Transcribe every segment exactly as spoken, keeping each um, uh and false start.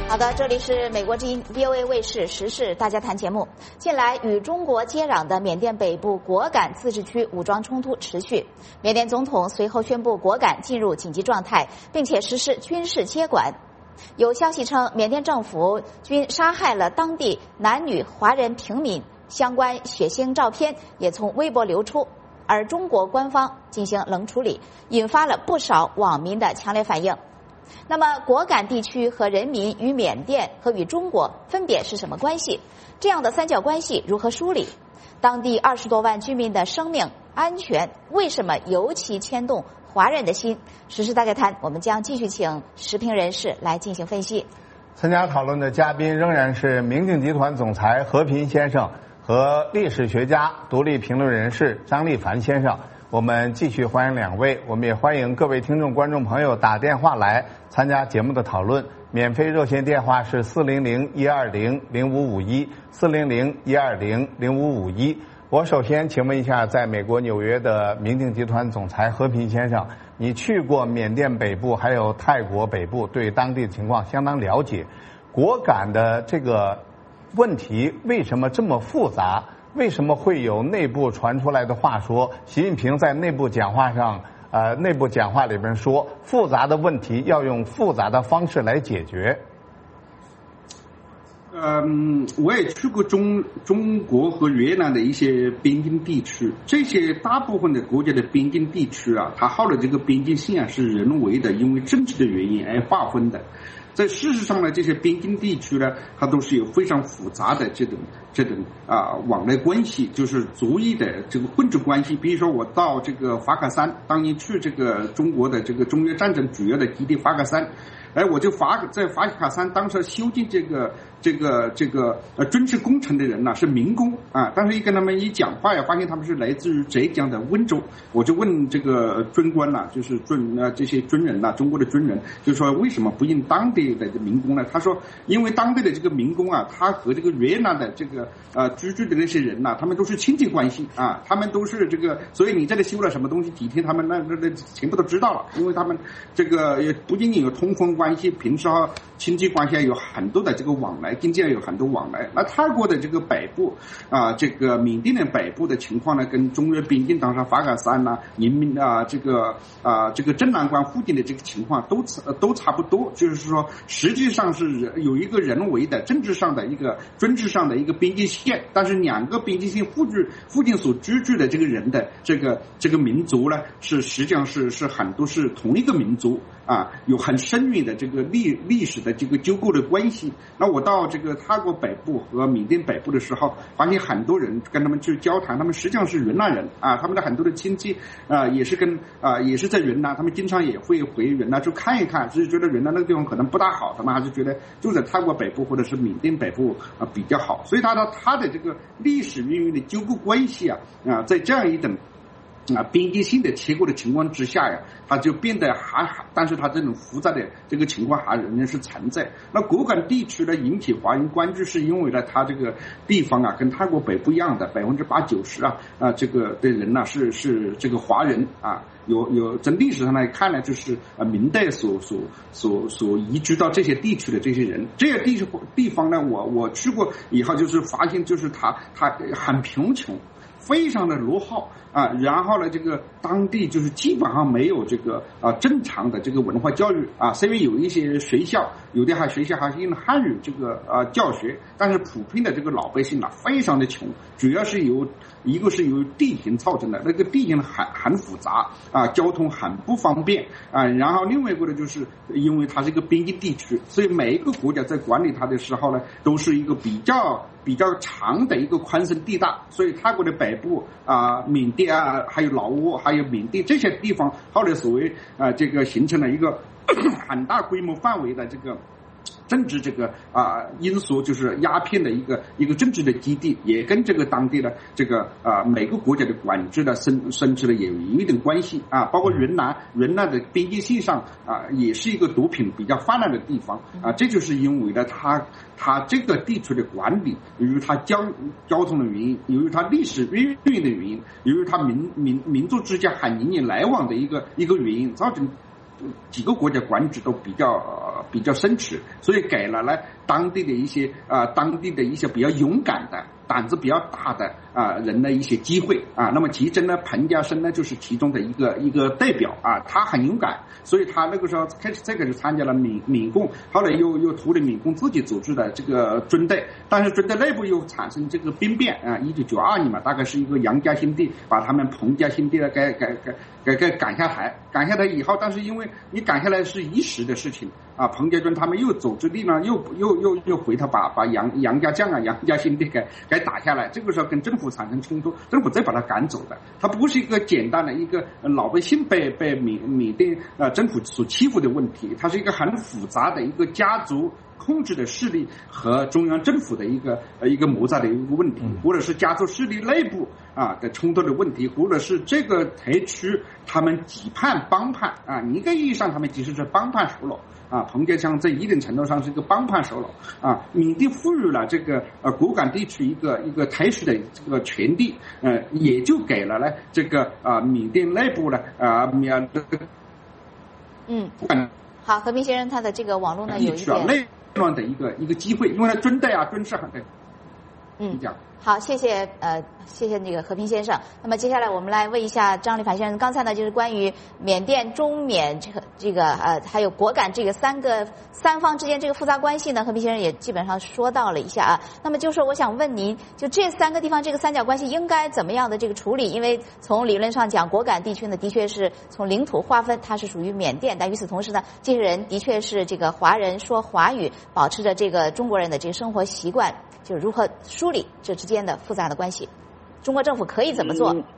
好的，这里是美国之音 V O A 卫视时事大家谈节目。近来与中国接壤的缅甸北部果敢自治区武装冲突持续，缅甸总统随后宣布果敢进入紧急状态，并且实施军事接管。有消息称，缅甸政府军杀害了当地男女华人平民，相关血腥照片也从微博流出，而中国官方进行冷处理，引发了不少网民的强烈反应。那么果敢地区和人民与缅甸和与中国分别是什么关系？这样的三角关系如何梳理？当地二十多万居民的生命安全为什么尤其牵动华人的心？时事大家谈，我们将继续请时评人士来进行分析。 参加讨论的嘉宾仍然是明镜集团总裁何平先生和历史学家、独立评论人士张立凡先生。我们继续欢迎两位，我们也欢迎各位听众观众朋友打电话来参加节目的讨论。免费热线电话是四零零一二零零五五一四零零一二零零五五一。我首先请问一下，在美国纽约的明镜集团总裁何平先生，你去过缅甸北部还有泰国北部，对当地的情况相当了解。果敢的这个问题为什么这么复杂？为什么会有内部传出来的话说，习近平在内部讲话上，呃，内部讲话里边说，复杂的问题要用复杂的方式来解决？ 嗯，我也去过中中国和越南的一些边境地区，这些大部分的国家的边境地区啊，它号的这个边境线啊是人为的，因为政治的原因而划分的。在事实上呢，这些边境地区呢，它都是有非常复杂的这种这种啊往来关系，就是族裔的这个混质关系。比如说，我到这个法卡山，当年去这个中国的这个中越战争主要的基地法卡山，哎，我就法在法卡山当时修建这个这个这个呃军事工程的人呢、啊、是民工啊，但是一跟他们一讲话呀，发现他们是来自于浙江的温州，我就问这个军官呐、啊，就是军呃这些军人呐、啊，中国的军人，就说为什么不用当地的民工呢？他说，因为当地的这个民工啊，他和这个越南的这个呃居住的那些人呐、啊，他们都是亲戚关系啊，他们都是这个，所以你这里修了什么东西，几天他们那那那全部都知道了，因为他们这个也不仅仅有通婚关系，平时啊亲戚关系有很多的这个往来，经济有很多往来。那泰国的这个北部啊，这个缅甸的北部的情况呢，跟中越边境当上法卡山呐、人民啊，这个啊这个镇南关附近的这个情况都都差不多，就是说实际上是有一个人为的政治上的一个军事上的一个边界线，但是两个边界线附近附近所居住的这个人的这个这个民族呢，是实际上是是很多是同一个民族啊，有很深远的这个历历史的这个纠构的关系。那我到这个泰国北部和缅甸北部的时候，发现很多人跟他们去交谈，他们实际上是云南人啊，他们的很多的亲戚啊也是跟啊也是在云南，他们经常也会回云南去看一看，只是觉得云南那个地方可能不大好，他们还是觉得就在泰国北部或者是缅甸北部啊比较好。所以他的他的这个历史命运的纠构关系啊啊，在这样一种啊，边界性的切割的情况之下呀，它就变得还，但是它这种复杂的这个情况还仍然是存在。那果敢地区呢引起华人关注，是因为呢，它这个地方啊，跟泰国北不一样的，百分之八九十啊啊，这个的人呢、啊、是是这个华人啊，有有从历史上来看呢，就是啊明代所所所所移居到这些地区的这些人，这些地地方呢，我我去过以后，就是发现就是它它很贫穷。非常的落后啊，然后呢，这个当地就是基本上没有这个啊正常的这个文化教育啊，虽然有一些学校，有的还学校还是用汉语这个啊教学，但是普遍的这个老百姓啊非常的穷，主要是由一个是由地形造成的，那个地形很很复杂啊，交通很不方便啊，然后另外一个呢，就是因为它是一个边境地区，所以每一个国家在管理它的时候呢，都是一个比较比较长的一个宽松地带，所以泰国的北部啊、缅甸啊，还有老挝，还有缅甸这些地方，后来所谓啊这个形成了一个很大规模范围的这个政治这个啊、呃、因素，就是鸦片的一个一个政治的基地，也跟这个当地的这个啊、呃、每个国家的管制的升升值的也有一定关系啊。包括云南，云南的边界线上啊、呃、也是一个毒品比较泛滥的地方啊，这就是因为呢它它这个地区的管理，由于它交交通的原因，由于它历史渊源的原因，由于它民民民族之间很人员来往的一个一个原因，造成几个国家关系都比较、呃、比较深持，所以给了呢当地的一些啊、呃、当地的一些比较勇敢的、胆子比较大的啊、呃、人的一些机会啊。那么其中呢，彭家声呢就是其中的一个一个代表啊，他很勇敢，所以他那个时候开始这个就参加了闽闽共，后来又又脱离闽共自己组织的这个军队，但是军队内部又产生这个兵变啊。一九九二年嘛，大概是一个杨家兄弟把他们彭家兄弟呢给给给给给赶下台，赶下台以后，但是因为你赶下来是一时的事情啊，彭家军他们又组织力量又又又又回头把把杨杨家将啊杨家兄弟给给打下来，这个时候跟政府产生冲突，政府再把他赶走的，他不是一个简单的一个老百姓被被缅缅甸呃政府所欺负的问题，它是一个很复杂的一个家族控制的势力和中央政府的一个呃一个摩擦的一个问题，或者是家族势力内部啊的冲突的问题，或者是这个台区他们几派帮派啊，一个意义上他们其实是帮派首脑啊，彭家乡在一定程度上是一个帮派首脑啊。缅甸赋予了这个呃果敢地区一个一个台区的这个权利，呃，也就给了呢这个啊缅甸内部呢啊缅这个嗯好，和平先生他的这个网络呢有一点内乱的一个一个机会，因为他军队啊军事很对， 嗯讲。好，谢谢呃，谢谢那个和平先生。那么接下来我们来问一下张立凡先生，刚才呢就是关于缅甸、中缅这个这个呃还有果敢这个三个三方之间这个复杂关系呢，和平先生也基本上说到了一下啊。那么就是我想问您，就这三个地方这个三角关系应该怎么样的这个处理？因为从理论上讲，果敢地区呢的确是从领土划分它是属于缅甸，但与此同时呢，这些人的确是这个华人说华语，保持着这个中国人的这个生活习惯。就是如何梳理这之间的复杂的关系，中国政府可以怎么做？ 嗯、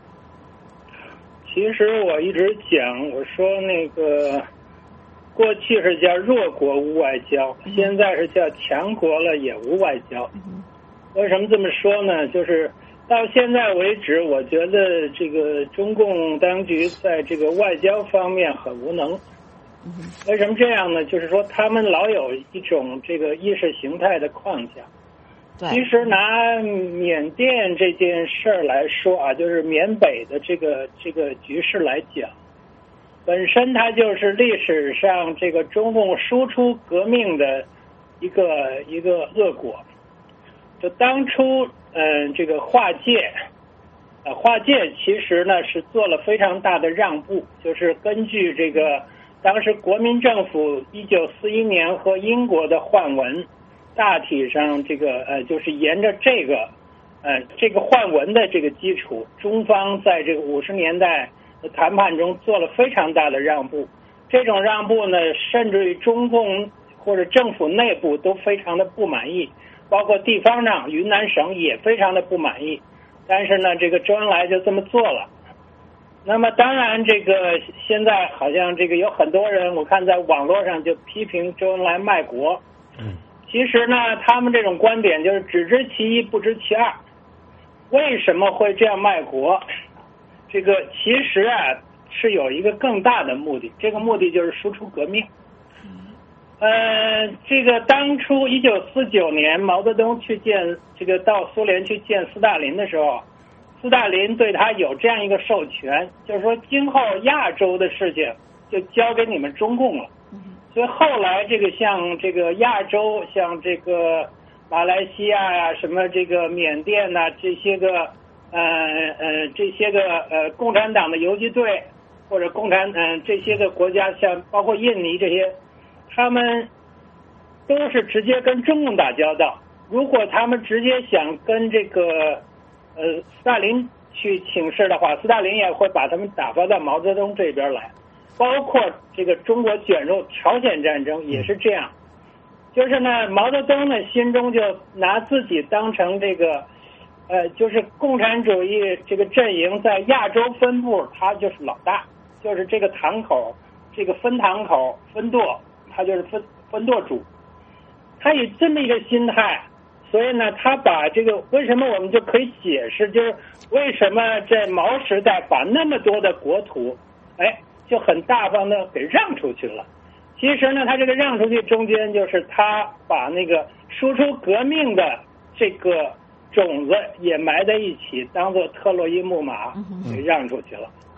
其实我一直讲，我说那个过去是叫弱国无外交，嗯、现在是叫强国了也无外交。嗯、为什么这么说呢？就是到现在为止，我觉得这个中共当局在这个外交方面很无能。嗯、为什么这样呢？就是说他们老有一种这个意识形态的框架。其实拿缅甸这件事儿来说啊，就是缅北的这个这个局势来讲，本身它就是历史上这个中共输出革命的一个一个恶果。就当初嗯、呃、这个划界，呃划界其实呢是做了非常大的让步，就是根据这个当时国民政府一九四一年和英国的换文。大体上，这个呃，就是沿着这个，呃，这个换文的这个基础，中方在这个五十年代的谈判中做了非常大的让步。这种让步呢，甚至于中共或者政府内部都非常的不满意，包括地方上云南省也非常的不满意。但是呢，这个周恩来就这么做了。那么当然，这个现在好像这个有很多人，我看在网络上就批评周恩来卖国。嗯。其实呢，他们这种观点就是只知其一不知其二。为什么会这样卖国？这个其实啊是有一个更大的目的，这个目的就是输出革命。呃，这个当初一九四九年毛泽东去见这个到苏联去见斯大林的时候，斯大林对他有这样一个授权，就是说今后亚洲的事情就交给你们中共了。所以后来这个像这个亚洲，像这个马来西亚呀、啊，什么这个缅甸呐、啊，这些个呃呃这些个呃共产党的游击队或者共产嗯、呃、这些个国家，像包括印尼这些，他们都是直接跟中共打交道。如果他们直接想跟这个呃斯大林去请示的话，斯大林也会把他们打发到毛泽东这边来。包括这个中国卷入朝鲜战争也是这样，就是呢，毛泽东呢心中就拿自己当成这个，呃，就是共产主义这个阵营在亚洲分部，他就是老大，就是这个堂口，这个分堂口分舵，他就是分分舵主。他以这么一个心态，所以呢，他把这个为什么我们就可以解释，就是为什么在毛时代把那么多的国土，哎。就很大方的给让出去了。其实呢，他这个让出去中间就是他把那个输出革命的这个种子也埋在一起，当做特洛伊木马给让出去了。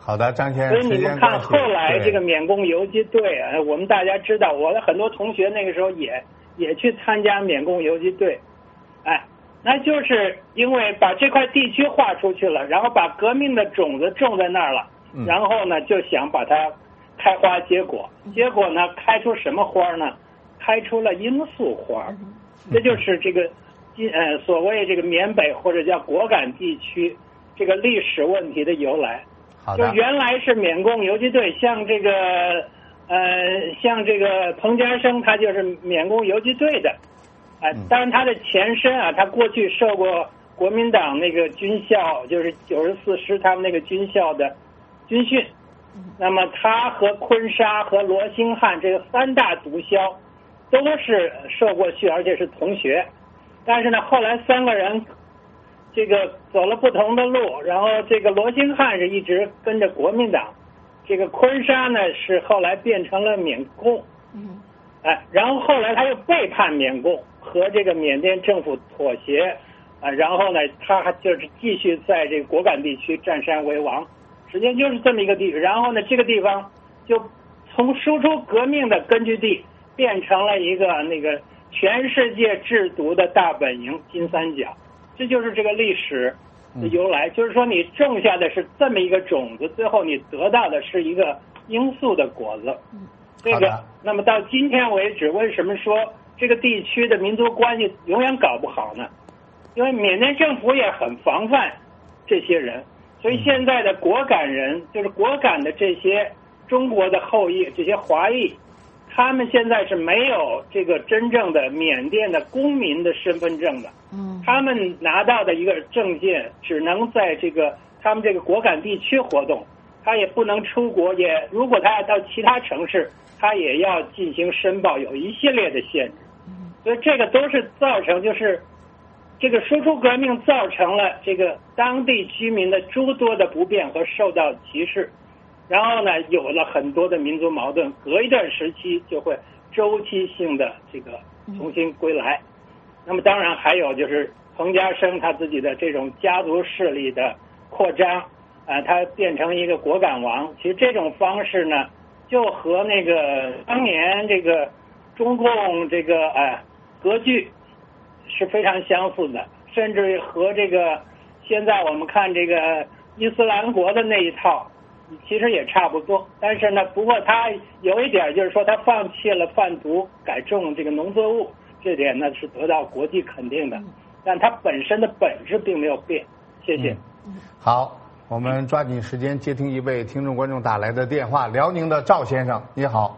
好的，张先生。 生。 所以你们看后来这个缅共游击队，呃，我们大家知道，我的很多同学那个时候也也去参加缅共游击队，哎，那就是因为把这块地区划出去了，然后把革命的种子种在那儿了，嗯、然后呢就想把它开花结果，结果呢开出什么花呢？开出了罂粟花，这就是这个呃所谓这个缅北或者叫果敢地区这个历史问题的由来。就原来是缅共游击队，像这个呃像这个彭家声，他就是缅共游击队的，啊、呃，当然他的前身啊，他过去受过国民党那个军校，就是九十四师他们那个军校的军训。那么他和昆沙和罗兴汉这个三大毒枭都是受过训，而且是同学。但是呢，后来三个人这个走了不同的路，然后这个罗兴汉是一直跟着国民党，这个昆沙呢是后来变成了缅共，嗯，哎，然后后来他又背叛缅共，和这个缅甸政府妥协，啊，然后呢他就是继续在这个果敢地区占山为王，实际上就是这么一个地，然后呢这个地方就从输出革命的根据地变成了一个那个全世界制毒的大本营金三角。这就是这个历史的由来，嗯、就是说你种下的是这么一个种子，最后你得到的是一个罂粟的果子。嗯、这个，那么到今天为止，为什么说这个地区的民族关系永远搞不好呢？因为缅甸政府也很防范这些人，所以现在的果敢人，就是果敢的这些中国的后裔，这些华裔，他们现在是没有这个真正的缅甸的公民的身份证的。嗯，他们拿到的一个证件只能在这个他们这个果敢地区活动，他也不能出国，也如果他要到其他城市，他也要进行申报，有一系列的限制。所以这个都是造成，就是这个输出革命造成了这个当地居民的诸多的不便和受到歧视，然后呢有了很多的民族矛盾，隔一段时期就会周期性的这个重新归来。那么当然还有就是彭家声他自己的这种家族势力的扩张，啊、呃，他变成一个果敢王。其实这种方式呢，就和那个当年这个中共这个呃割据是非常相似的，甚至和这个现在我们看这个伊斯兰国的那一套，其实也差不多。但是呢，不过他有一点就是说，他放弃了贩毒，改种这个农作物。这点呢是得到国际肯定的，但它本身的本质并没有变。谢谢。 嗯、好，我们抓紧时间接听一位听众观众打来的电话。辽宁的赵先生，你好。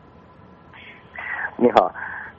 你好，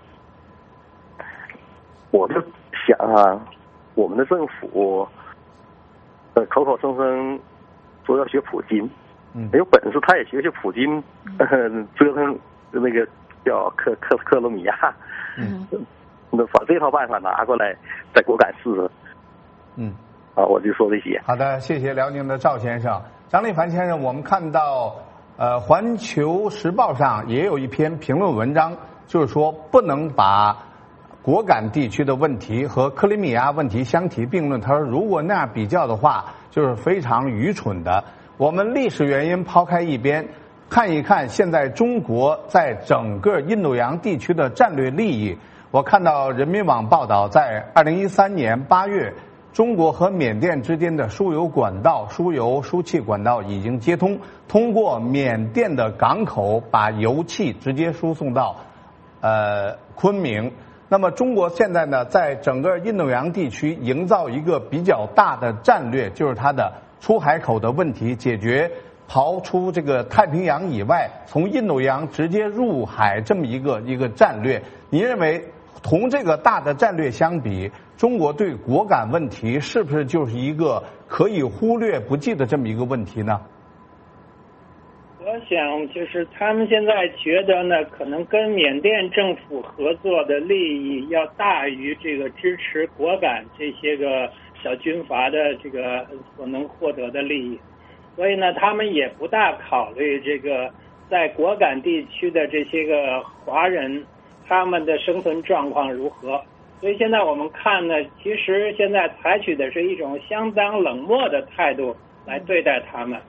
我就想啊，我们的政府呃口口声声说要学普京，嗯，有本事他也学学普京，呃、折腾那个叫克克克罗米亚。嗯，那把这套办法拿过来，在果敢试试。嗯，啊，我就说这些。 好的，谢谢辽宁的赵先生。张立凡先生，我们看到，呃，《环球时报》上也有一篇评论文章，就是说不能把果敢地区的问题和克里米亚问题相提并论。他说，如果那样比较的话，就是非常愚蠢的。我们历史原因抛开一边，看一看现在中国在整个印度洋地区的战略利益。我看到人民网报道，在二零一三年八月，中国和缅甸之间的输油管道、输油输气管道已经接通，通过缅甸的港口把油气直接输送到呃昆明。那么中国现在呢，在整个印度洋地区营造一个比较大的战略，就是它的出海口的问题解决。刨出这个太平洋以外，从印度洋直接入海这么一个一个战略，你认为同这个大的战略相比，中国对果敢问题是不是就是一个可以忽略不计的这么一个问题呢？ 我想就是他们现在觉得呢，可能跟缅甸政府合作的利益要大于这个支持果敢这些个小军阀的这个所能获得的利益。所以呢，他们也不大考虑这个在果敢地区的这些个华人他们的生存状况如何。所以现在我们看呢，其实现在采取的是一种相当冷漠的态度来对待他们。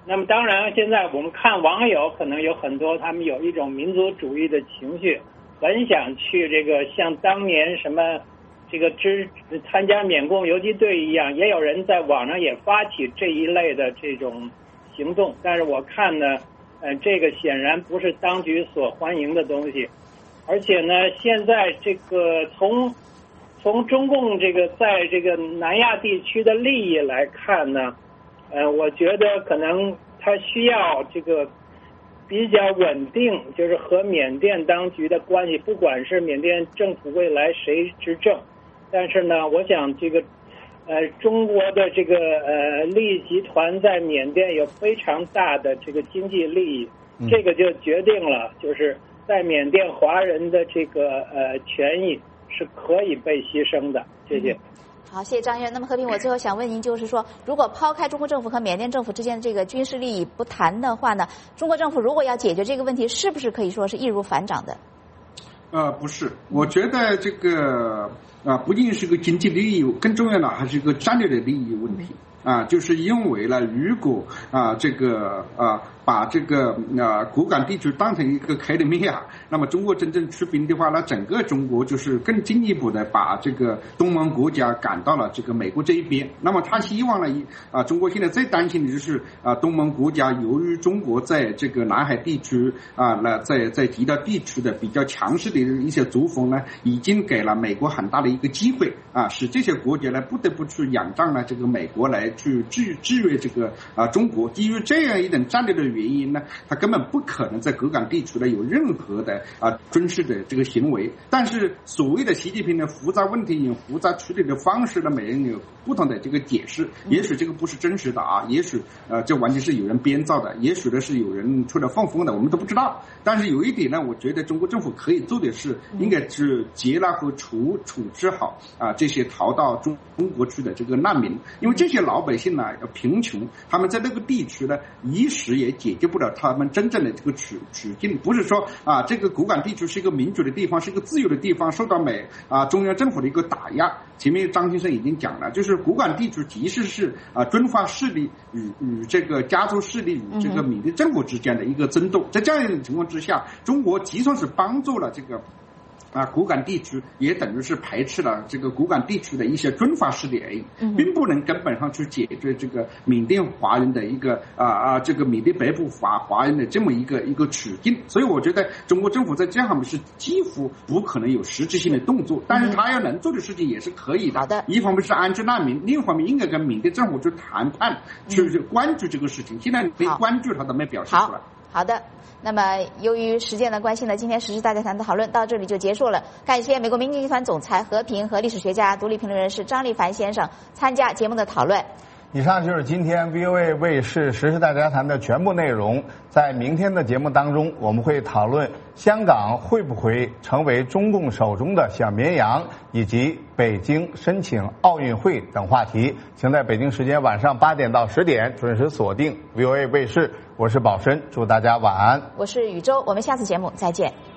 那么当然，现在我们看网友可能有很多，他们有一种民族主义的情绪，很想去这个像当年什么这个支参加缅共游击队一样，也有人在网上也发起这一类的这种行动。但是我看呢，呃，这个显然不是当局所欢迎的东西，而且呢，现在这个从从中共这个在这个南亚地区的利益来看呢。呃，我觉得可能他需要这个比较稳定，就是和缅甸当局的关系，不管是缅甸政府未来谁执政，但是呢，我想这个呃中国的这个呃利益集团在缅甸有非常大的这个经济利益，这个就决定了就是在缅甸华人的这个呃权益是可以被牺牲的。谢谢。 好，谢谢张医生。那么和平，我最后想问您，就是说，如果抛开中国政府和缅甸政府之间的这个军事利益不谈的话呢，中国政府如果要解决这个问题，是不是可以说是易如反掌的？ 呃，不是，我觉得这个啊，不仅是个经济利益，更重要的还是一个战略的利益问题啊，就是因为呢，如果啊这个啊。把这个呃果敢地区当成一个克里米亚，那么中国真正出兵的话，那整个中国就是更进一步的把这个东盟国家赶到了这个美国这一边。那么他希望呢，啊，中国现在最担心的就是啊，东盟国家由于中国在这个南海地区啊，那在在其他地区的比较强势的一些作风呢，已经给了美国很大的一个机会啊，使这些国家呢不得不去仰仗呢这个美国来去制制约这个啊中国。基于这样一种战略的原因呢，他根本不可能在果敢地区呢有任何的啊军事的这个行为。但是所谓的习近平的复杂问题用复杂处理的方式呢，每人有不同的这个解释。也许这个不是真实的啊，也许呃这完全是有人编造的，也许呢是有人出来放风的，我们都不知道。但是有一点呢，我觉得中国政府可以做的是，应该是接纳和处处置好啊这些逃到中中国去的这个难民，因为这些老百姓呢贫穷，他们在那个地区呢一时也解决不了他们真正的这个处处境。不是说啊这个果敢地区是一个民主的地方，是一个自由的地方，受到美啊中央政府的一个打压。前面张先生已经讲了，就是果敢地区其实是啊军阀势力与与这个家族势力与这个缅甸政府之间的一个争斗。在这样一种情况之下，中国就算是帮助了这个啊，果敢地区也等于是排斥了这个果敢地区的一些军阀势力而已，并不能根本上去解决这个缅甸华人的一个啊啊这个缅甸北部华华人的这么一个一个处境。所以我觉得中国政府在这方面是几乎不可能有实质性的动作，但是他要能做的事情也是可以的。 好的， 一方面是安置难民，另一方面应该跟缅甸政府去谈判，去去关注这个事情。现在连关注他都没表示出来。 好的，那么由于时间的关系呢，今天时事大家谈的讨论到这里就结束了。感谢美国明镜集团总裁和平和历史学家、独立评论人士张立凡先生参加节目的讨论。 以上就是今天 V O A 卫视时事大家谈的全部内容。在明天的节目当中，我们会讨论香港会不会成为中共手中的小绵羊，以及北京申请奥运会等话题。请在北京时间晚上八点到十点准时锁定 V O A 卫视。我是宝申，祝大家晚安。 我是宇宙，我们下次节目再见。